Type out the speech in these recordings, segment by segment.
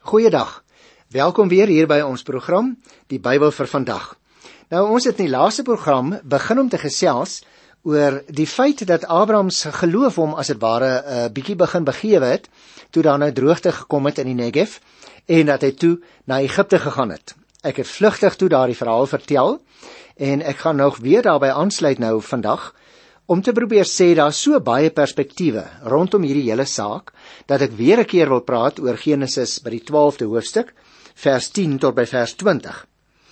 Goeiedag, welkom weer hier by ons program, die Bybel vir vandag. Nou, ons het in die laaste program begin om te gesels oor die feit dat Abraham se geloof hom as het ware bietjie begin begewe het, toe daar nou droogte gekom het in die Negev, en dat hy toe na Egipte gegaan het. Ek het vlugtig toe daardie verhaal vertel, en ek gaan nog weer daarby aansluit nou vandag, om te probeer sê, daar so baie perspektiewe rondom hierdie hele saak, dat ek weer 'n keer wil praat oor Genesis by die 12de hoofstuk, vers 10 tot by vers 20.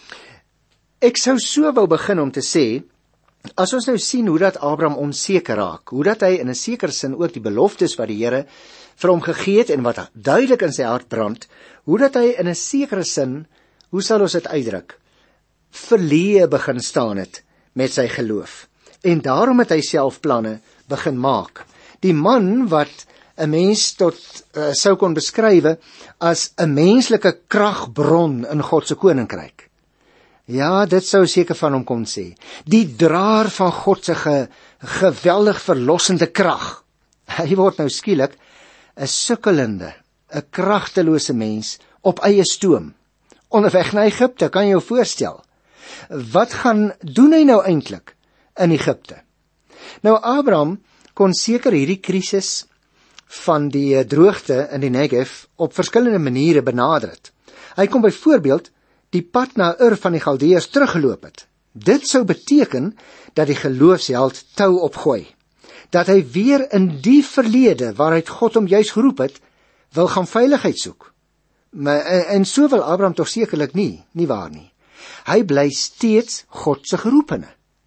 Ek sou so wou begin om te sê, as ons nou sien hoe dat Abraham onseker raak, hoe dat hy in 'n sekere sin ook die beloftes wat die Here vir hom gegee het en wat duidelik in sy hart brand, hoe dat hy in 'n sekere sin, hoe sal ons dit uitdruk, verleë begin staan het met sy geloof. En daarom het hy self planne begin maak. Die man wat 'n mens sou kon beskrywe as 'n menslike kragbron in God se koninkryk. Ja, dit sou seker van hom kon sê. Die draer van God se geweldig verlossende krag. Hy word nou skielik 'n sukkelende, 'n kragtelose mens op eie stoom. Onderweg na Egipte, kan jy jou voorstel. Wat gaan doen hy nou eintlik in Egipte? Nou, Abraham kon seker hierdie krisis van die droogte in die Negev op verskillende maniere benader het. Hy kon byvoorbeeld die pad na Ur van die Galdeërs teruggeloop het. Dit sou beteken dat die geloofsheld tou opgooi, dat hy weer in die verlede waaruit God hom juis geroep het, wil gaan veiligheid soek. En so wil Abraham tog sekerlik nie waar nie. Hy bly steeds God se geroepene.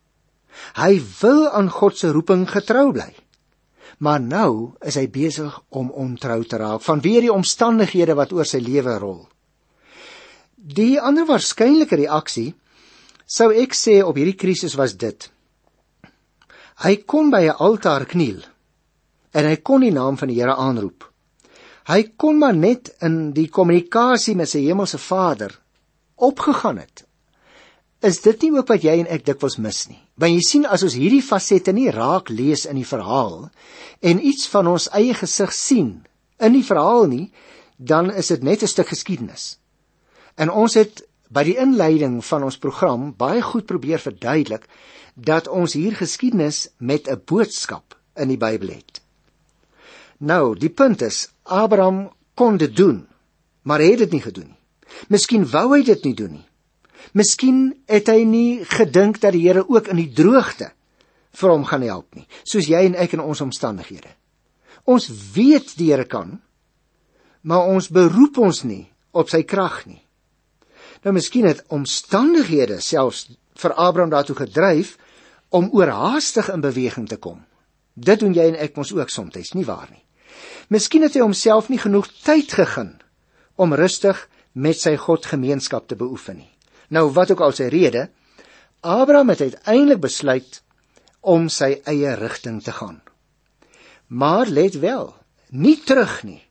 Hy wil aan God se roeping getrou bly. Maar nou is hy besig om ontrou te raak, vanweë die omstandighede wat oor sy lewe rol. Die ander waarskynlike reaksie, sou ek sê op hierdie krisis was dit. Hy kon by 'n altaar kniel, en hy kon die naam van die Here aanroep. Hy kon maar net in die kommunikasie met sy hemelse Vader opgegaan het. Is dit nie ook wat jy en ek dikwels mis nie? Want jy sien, as ons hierdie fasette nie raak lees in die verhaal, en iets van ons eie gesig sien in die verhaal nie, dan is dit net 'n stuk geskiedenis. En ons het by die inleiding van ons program baie goed probeer verduidelik, dat ons hier geskiedenis met 'n boodskap in die Bybel het. Nou, die punt is, Abraham kon dit doen, maar hy het dit nie gedoen nie. Miskien wou hy dit nie doen nie. Miskien het hy nie gedink dat die Here ook in die droogte vir hom gaan help nie, soos jy en ek in ons omstandighede. Ons weet die Here kan, maar ons beroep ons nie op sy krag nie. Nou, miskien het omstandighede selfs vir Abraham daartoe gedryf om oorhaastig in beweging te kom. Dit doen jy en ek mos ook soms, nie waar nie? Miskien het hy homself nie genoeg tyd gegee om rustig met sy God gemeenskap te beoefen nie. Nou, wat ook al sy rede, Abraham het uiteindelik besluit om sy eie rigting te gaan. Maar let wel, nie terug nie.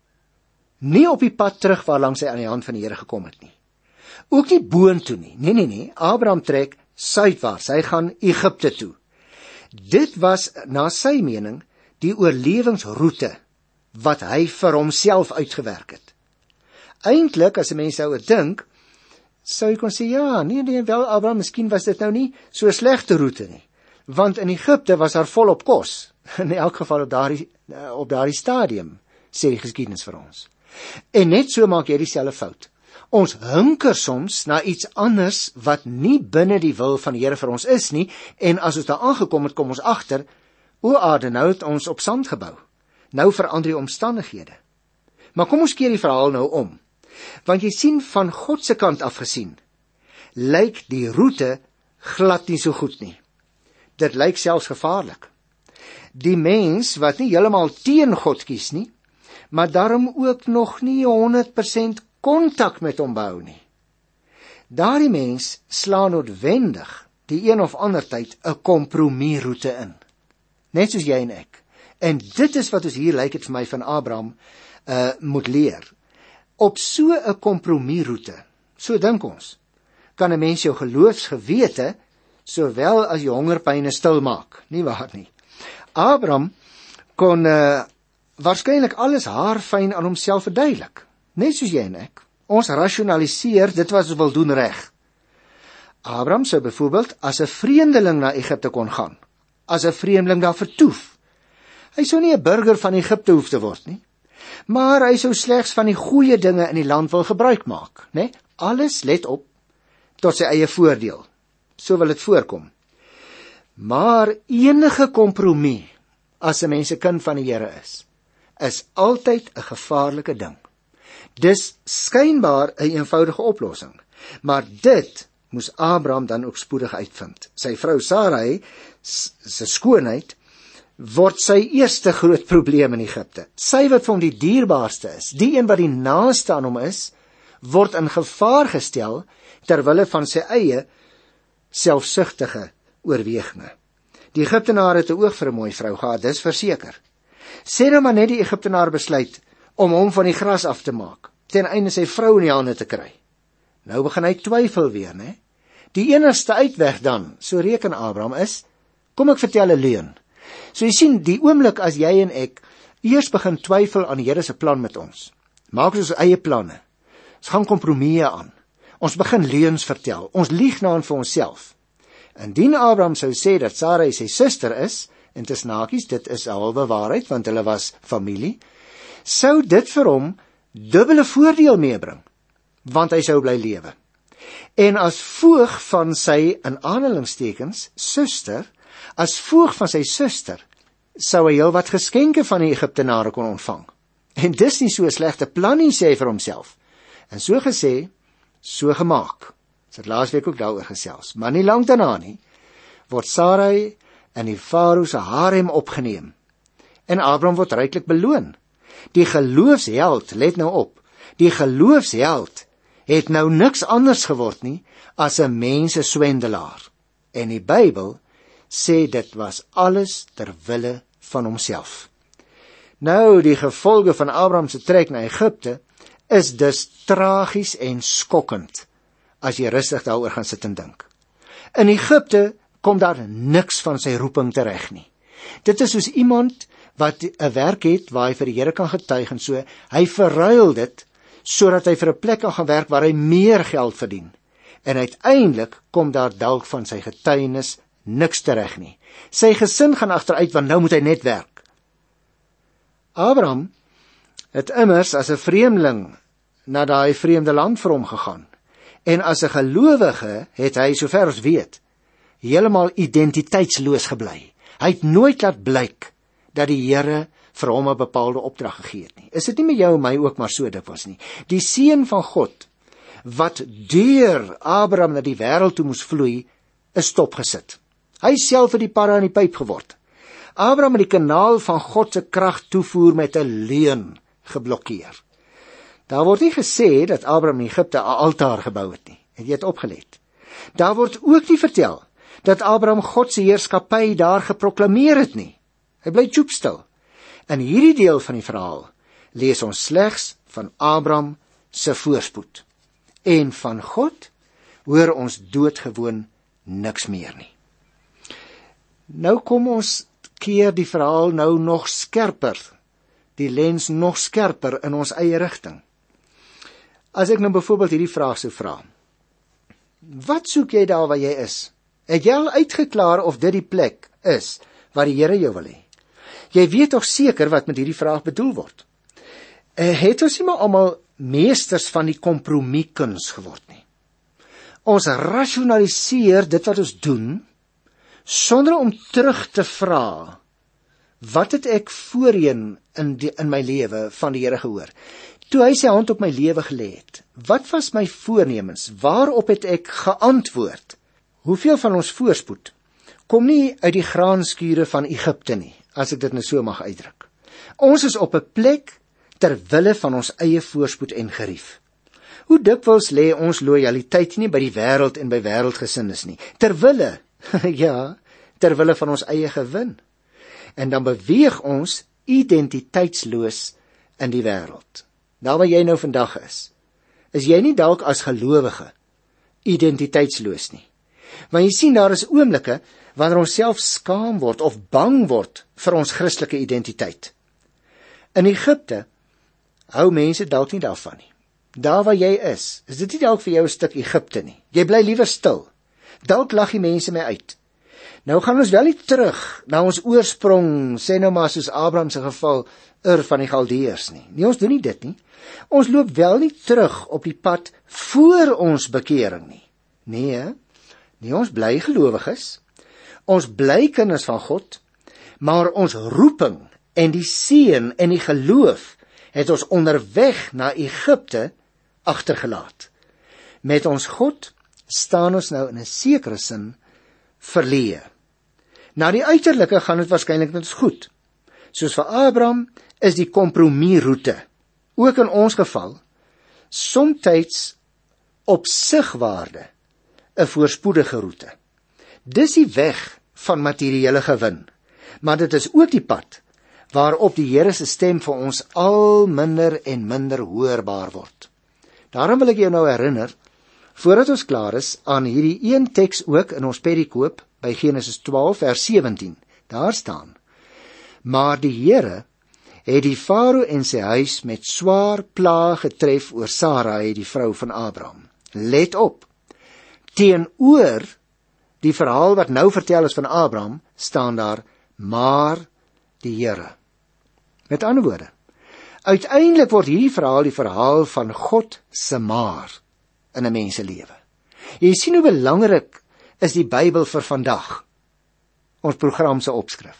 Nie op die pad terug waarlangs hy aan die hand van die Here gekom het nie. Ook nie boontoe nie. Nee. Abraham trek suidwaarts. Hy gaan Egipte toe. Dit was, na sy mening, die oorlewingsroete wat hy vir homself uitgewerk het. Eintlik, as 'n mens sou dink, sou jy kon sê, ja, nee, wel Abraham, miskien was dit nou nie so 'n slegte roete nie, want in Egipte was daar volop kos, in elk geval op daardie stadium, sê die geskiedenis vir ons. En net so maak jy dieselfde fout. Ons hunker soms na iets anders wat nie binne die wil van die Here vir ons is nie, en as ons daar aangekom het, kom ons agter, o aarde, nou het ons op sand gebou. Nou verander die omstandighede. Maar kom ons keer die verhaal nou om. Want jy sien, van God se kant af gesien, lyk die roete glad nie so goed nie. Dit lyk selfs gevaarlik. Die mens wat nie heeltemal teen God kies nie, maar daarom ook nog nie 100% kontak met hom behou nie. Daardie mens slaan noodwendig die een of ander tyd 'n kompromiesroete in. Net soos jy en ek. En dit is wat ons hier, lyk dit vir my, van Abraham moet leer. Op so 'n kompromiesroete, so dink ons, kan 'n mens jou geloofsgewete sowel as jou hongerpyne stil maak, nie waar nie? Abraham kon waarskynlik alles haarfyn aan homself verduidelik. net soos jy en ek. Ons rasionaliseer dit wat ons wil doen reg. Abraham sou byvoorbeeld as 'n vreemdeling na Egipte kon gaan, as 'n vreemdeling daar vertoef. Hy sou nie 'n burger van Egipte hoef te word nie, maar hy sou slegs van die goeie dinge in die land wil gebruik maak, né? Alles, let op, tot sy eie voordeel. So wil dit voorkom. Maar enige kompromie, as 'n mens 'n kind van die Here is altyd 'n gevaarlike ding. Dis skynbaar 'n eenvoudige oplossing, maar dit moes Abraham dan ook spoedig uitvind. Sy vrou Sarai se skoonheid word sy eerste groot probleem in Egipte. Sy wat vir hom die dierbaarste is, die een wat die naaste aan hom is, word in gevaar gestel terwille van sy eie selfsugtige oorweginge. Die Egiptenaar het 'n oog vir 'n mooi vrou gehad, dis verseker. Sê nou maar net die Egiptenaar besluit om hom van die gras af te maak, ten einde sy vrou in die hande te kry. Nou begin hy twyfel weer, né? Die enigste uitweg dan, so reken Abraham, is, kom ek vertel 'n leuen. So jy sien, die oomblik as jy en ek eers begin twyfel aan die Here se plan met ons, maak ons eie planne, ons gaan kompromieë aan, ons begin leuns vertel, ons lieg na en vir onsself. Indien Abraham sou sê dat Sarai sy suster is, en tussen hakies, dit is 'n halwe waarheid, want hulle was familie, sou dit vir hom dubbele voordeel meebring, want hy sou bly lewe. En as voog van sy, in aanhalingstekens, suster, as voog van sy suster, sou hy heel wat geskenke van die Egiptenare kon ontvang. En dis nie so 'n slegte plan nie, sê hy vir homself. En so gesê, so gemaak. Ons het laasweek ook daaroor gesels, maar nie lank daarna nie, word Sarai in die Farao se harem opgeneem. En Abraham word ryklik beloon. Die geloofsheld, let nou op, die geloofsheld het nou niks anders geword nie as 'n menseswendelaar. En die Bybel sê dit was alles ter wille van homself. Nou, die gevolge van Abraham se trek na Egipte is dus tragies en skokkend, as jy rustig daaroor gaan sit en dink. In Egipte kom daar niks van sy roeping tereg nie. Dit is soos iemand wat 'n werk het waar hy vir die Here kan getuig en so, hy verruil dit sodat hy vir 'n plek kan gaan werk waar hy meer geld verdien. En uiteindelik kom daar dalk van sy getuienis niks tereg nie. Sy gesin gaan agteruit want nou moet hy net werk. Abraham het immers as 'n vreemdeling na daai vreemde land vir hom gegaan. En as 'n gelowige het hy, sover ons weet, heeltemal identiteitsloos gebly. Hy het nooit laat blyk dat die Here vir hom 'n bepaalde opdrag gegee het nie. Is dit nie met jou en my ook maar so dikwels nie? Die seun van God, wat deur Abraham na die wêreld toe moes vloei, is stopgesit. Hy self het die parra in die pyp geword. Abraham het die kanaal van God se krag toevoer met 'n leuen geblokkeer. Daar word nie gesê dat Abraham in Egipte 'n altaar gebou het nie. Het jy dit opgelet? Daar word ook nie vertel dat Abraham God se heerskappy daar geproklameer het nie. Hy bly choopstil. In hierdie deel van die verhaal lees ons slegs van Abraham se voorspoed. En van God hoor ons doodgewoon niks meer nie. Nou kom ons keer die verhaal nou nog skerper, die lens nog skerper in ons eie rigting. As ek nou byvoorbeeld hierdie vraag sou vra, wat soek jy daar waar jy is? Het jy al uitgeklaar of dit die plek is waar die Here jou wil hê? Jy weet toch seker wat met hierdie vraag bedoel word. Het ons nie maar almal meesters van die kompromiekuns geword nie? Ons rasionaliseer dit wat ons doen, sonder om terug te vra, wat het ek voorheen in my lewe van die Here gehoor? Toe hy sy hand op my lewe gelê het, wat was my voornemens? Waarop het ek geantwoord? Hoeveel van ons voorspoed kom nie uit die graanskure van Egipte nie, as ek dit nou so mag uitdruk. Ons is op 'n plek ter wille van ons eie voorspoed en gerief. Hoe dikwels lê ons lojaliteit nie by die wêreld en by wêreldgesindes nie, ter wille, ja, ter wille van ons eie gewin. En dan beweeg ons identiteitsloos in die wêreld. Daar waar jy nou vandag is jy nie dalk as gelowige identiteitsloos nie. Want jy sien, daar is oomblikke wanneer ons self skaam word of bang word vir ons Christelike identiteit. In Egipte hou mense dalk nie daarvan nie. Daar waar jy is dit nie dalk vir jou 'n stuk Egipte nie. Jy bly liewer stil. Dalk lag die mense my uit. Nou gaan ons wel nie terug na ons oorsprong, sê nou maar soos Abraham se geval, van die Galdeërs nie. Nee, ons doen nie dit nie. Ons loop wel nie terug op die pad voor ons bekering nie. Nee, ons bly gelowiges. Ons bly kinders van God, maar ons roeping en die seën en die geloof het ons onderweg na Egipte agtergelaat. Met ons God staan ons nou in 'n sekere sin verleë. Na die uiterlike gaan dit waarskynlik met ons goed. Soos vir Abraham is die kompromiesroete, ook in ons geval, somtyds op sigwaarde 'n voorspoedige roete. Dis die weg van materiële gewin, maar dit is ook die pad waarop die Here se stem vir ons al minder en minder hoorbaar word. Daarom wil ek jou nou herinner, voordat ons klaar is, aan hierdie een teks ook in ons perikoop by Genesis 12 vers 17. Daar staan: Maar die Here het die Farao en sy huis met swaar plaag getref oor Sarai, die vrou van Abraham. Let op, teenoor die verhaal wat nou vertel is van Abraham, staan daar, maar die Here. Met ander woorde, uiteindelik word hierdie verhaal die verhaal van God se maar in 'n mens se lewe. Jy sien hoe belangrik is die Bybel vir vandag, ons program se opskrif.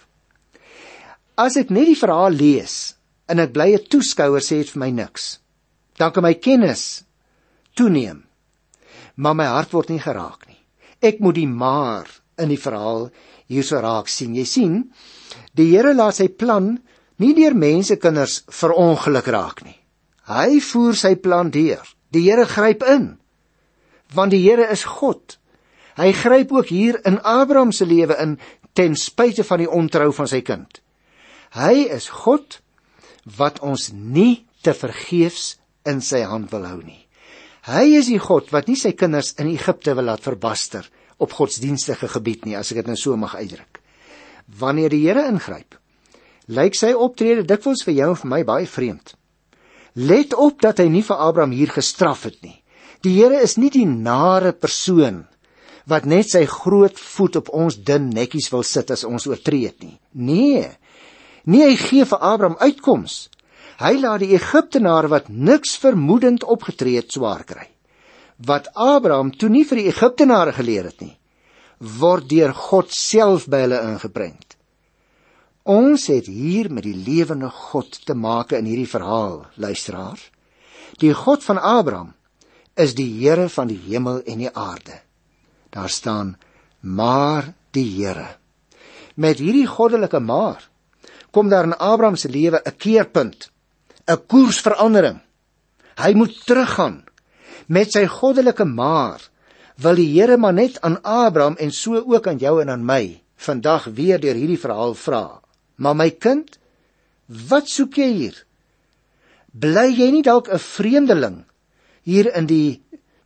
As ek net die verhaal lees, en ek bly 'n toeskouer, sê dit vir my niks. Dan kan my kennis toeneem, maar my hart word nie geraak nie. Ek moet die maar in die verhaal hierso raak sien. Jy sien, die Here laat sy plan nie deur mensekinders verongeluk raak nie. Hy voer sy plan deur. Die Here gryp in, want die Here is God. Hy gryp ook hier in Abraham se lewe in, ten spyte van die ontrou van sy kind. Hy is God wat ons nie te vergeefs in sy hand wil hou nie. Hy is die God wat nie sy kinders in Egipte wil laat verbaster op godsdienstige gebied nie, as ek dit nou so mag uitdruk. Wanneer die Here ingryp, lyk sy optrede dikwels vir jou en vir my baie vreemd. Let op dat hy nie vir Abraham hier gestraf het nie. Die Here is nie die nare persoon wat net sy groot voet op ons dun nekkies wil sit as ons oortree het nie. Nee, hy gee vir Abraham uitkoms. Hy laat die Egiptenare wat niks vermoedend opgetree het swaar kry. Wat Abraham toe nie vir die Egiptenare geleer het nie, word deur God self by hulle ingeprent. Ons het hier met die lewende God te make in hierdie verhaal, luisteraar. Die God van Abraham is die Here van die hemel en die aarde. Daar staan, maar die Here. Met hierdie goddelike maar, kom daar in Abraham se lewe 'n keerpunt, 'n koersverandering. Hy moet teruggaan. Met sy goddelike maar wil die Here maar net aan Abraham en so ook aan jou en aan my vandag weer deur hierdie verhaal vra. Maar my kind, wat soek jy hier? Bly jy nie dalk 'n vreemdeling hier in die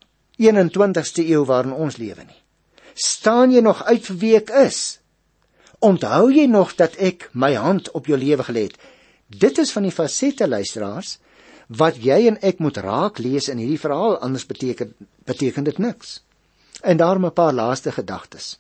21ste eeu waarin ons lewe nie? Staan jy nog uit vir wie ek is? Onthou jy nog dat ek my hand op jou lewe gelê het? Dit is van die fasette, luisteraars, wat jy en ek moet raak lees in hierdie verhaal, anders beteken dit niks. En daarom 'n paar laaste gedagtes.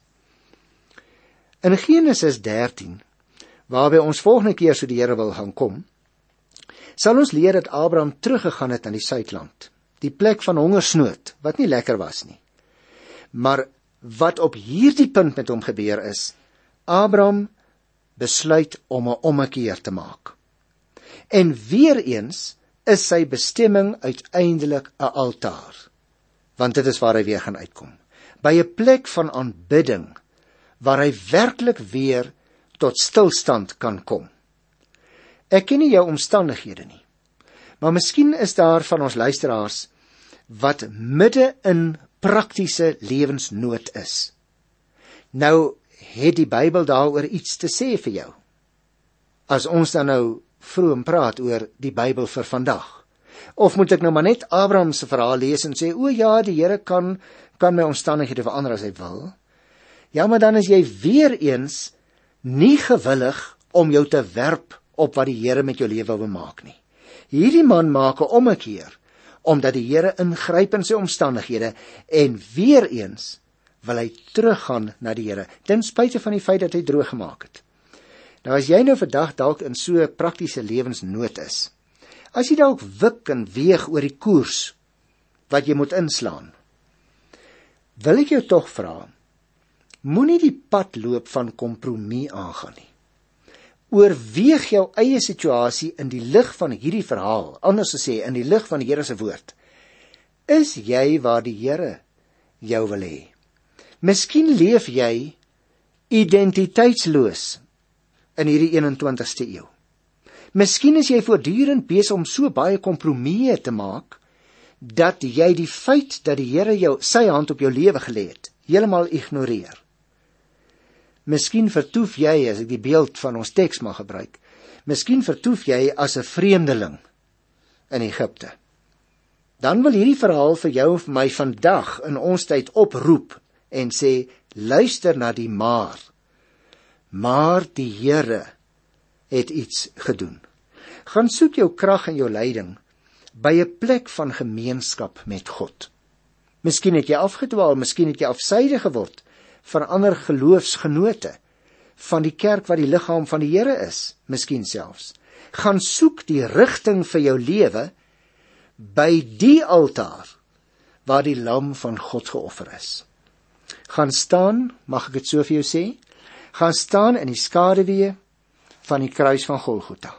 In Genesis 13, waarby ons volgende keer so die Here wil gaan kom, sal ons leer dat Abraham teruggegaan het aan die Suidland, die plek van hongersnood, wat nie lekker was nie. Maar wat op hierdie punt met hom gebeur is, Abraham besluit om 'n ommekeer te maak. En weer eens is sy bestemming uiteindelik 'n altaar, want dit is waar hy weer gaan uitkom, by 'n plek van aanbidding, waar hy werklik weer tot stilstand kan kom. Ek ken nie jou omstandighede nie, maar miskien is daar van ons luisteraars wat midde in praktiese lewensnood is. Nou het die Bybel daaroor iets te sê vir jou. As ons dan nou vroom praat oor die Bybel vir vandag. Of moet ek nou maar net Abraham se verhaal lees en sê, o ja, die Here kan my omstandighede verander as hy wil. Ja, maar dan is jy weer eens nie gewillig om jou te werp op wat die Here met jou lewe wil maak nie. Hierdie man maak 'n ommekeer, omdat die Here ingryp in sy omstandighede, en weer eens wil hy teruggaan na die Here, ten spyte van die feit dat hy droog gemaak het. Nou as jy nou vandag dalk in so praktiese lewensnood is, as jy dalk wik en weeg oor die koers wat jy moet inslaan, wil ek jou tog vra, moenie die pad loop van kompromie aangaan nie. Oorweeg jou eie situasie in die lig van hierdie verhaal, anders gesê, in die lig van die Here se woord. Is jy waar die Here jou wil hê? Miskien leef jy identiteitsloos in hierdie 21ste eeu. Miskien is jy voortdurend besig om so baie kompromieë te maak, dat jy die feit dat die Here sy hand op jou lewe gelê het, heeltemal ignoreer. Miskien vertoef jy, as ek die beeld van ons teks mag gebruik, miskien vertoef jy as 'n vreemdeling in Egipte. Dan wil hierdie verhaal vir jou en vir my vandag in ons tyd oproep en sê, luister na die maar. Maar die Here het iets gedoen. Gaan soek jou krag en jou leiding by 'n plek van gemeenskap met God. Miskien het jy afgedwaal, miskien het jy afsydig geword van ander geloofsgenote, van die kerk wat die liggaam van die Here is, miskien selfs. Gaan soek die rigting vir jou lewe by die altaar waar die lam van God geoffer is. Gaan staan, mag ek dit so vir jou sê, gaan staan in die skaduwee van die kruis van Golgotha.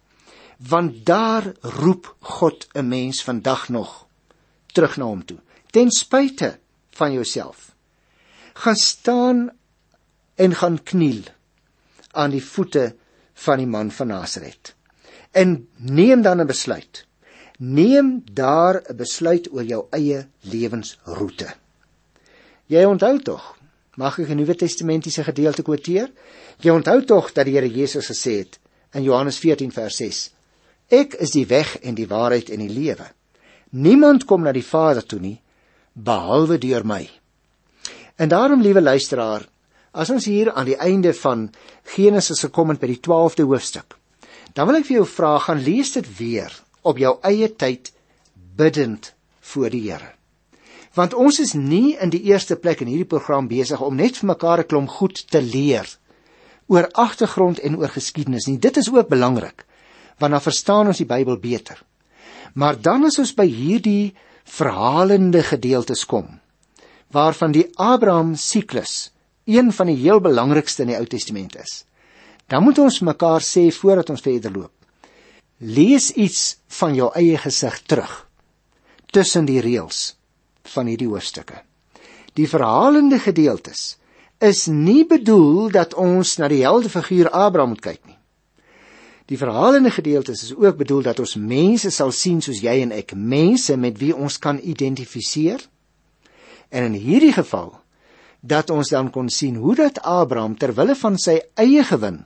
Want daar roep God 'n mens vandag nog terug na hom toe, ten spyte van jouself. Gaan staan en gaan kniel aan die voete van die man van Nasaret. En neem dan 'n besluit. Neem daar 'n besluit oor jou eie lewensroete. Jy onthou tog, mag ek 'n Nuwe Testamentiese gedeelte quoteer? Jy onthou tog dat die Here Jesus gesê het in Johannes 14 vers 6, ek is die weg en die waarheid en die lewe. Niemand kom na die Vader toe nie, behalwe deur my. En daarom, liewe luisteraar, as ons hier aan die einde van Genesis gekom het by die 12de hoofstuk, dan wil ek vir jou vra, gaan lees dit weer op jou eie tyd, biddend voor die Here. Want ons is nie in die eerste plek in hierdie program besig om net vir mekaar 'n klomp goed te leer oor agtergrond en oor geskiedenis nie. Dit is ook belangrik, want dan verstaan ons die Bybel beter. Maar dan as ons by hierdie verhalende gedeeltes kom, waarvan die Abraham siklus een van die heel belangrikste in die Ou Testament is, dan moet ons mekaar sê voordat ons verder loop, lees iets van jou eie gesig terug, tussen die reëls van hierdie hoofstukke. Die verhalende gedeeltes is nie bedoel dat ons na die heldefiguur Abraham moet kyk nie. Die verhalende gedeeltes is ook bedoel dat ons mense sal sien soos jy en ek, mense met wie ons kan identifiseer, en in hierdie geval, dat ons dan kon sien hoe dat Abraham terwille van sy eie gewin,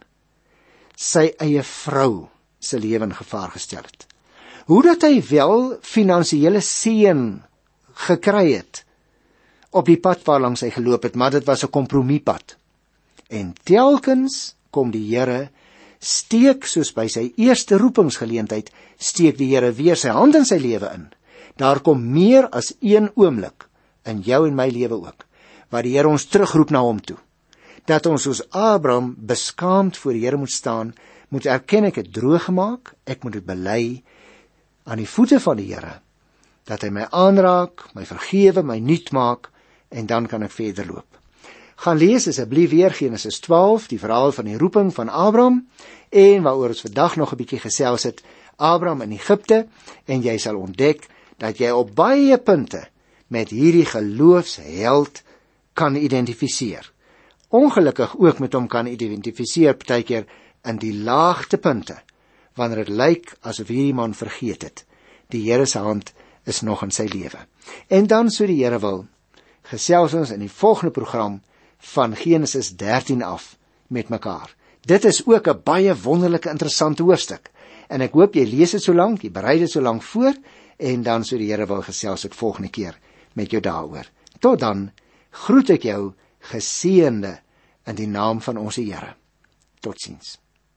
sy eie vrou se lewe in gevaar gestel het. Hoe dat hy wel finansiële seën gekry het op die pad waarlangs hy geloop het, maar dit was 'n kompromiepad. En telkens kom die Here, steek soos by sy eerste roepingsgeleentheid, steek die Here weer sy hand in sy lewe in. Daar kom meer as een oomblik in jou en my lewe ook, waar die Here ons terugroep na hom toe. Dat ons soos Abraham beskaamd voor die Here moet staan, moet erken ek het droog gemaak, ek moet dit bely aan die voete van die Here, dat hy my aanraak, my vergewe, my nuut maak, en dan kan ek verder loop. Gaan lees asseblief weer Genesis 12, die verhaal van die roeping van Abraham, en waaroor ons vandag nog 'n bietjie gesels het, Abraham in Egipte, en jy sal ontdek dat jy op baie punte met hierdie geloofsheld kan identifiseer. Ongelukkig ook met hom kan identifiseer partykeer in die laagtepunte, wanneer dit lyk asof hierdie man vergeet het. Die Here se hand is nog in sy lewe. En dan, so die Here wil, gesels ons in die volgende program van Genesis 13 af met mekaar. Dit is ook 'n baie wonderlike, interessante hoofstuk. En ek hoop jy lees dit so lank, jy berei dit so lank voor, en dan, so die Here wil, gesels ek volgende keer met jou daaroor. Tot dan groet ek jou geseënde in die naam van ons Here. Totsiens.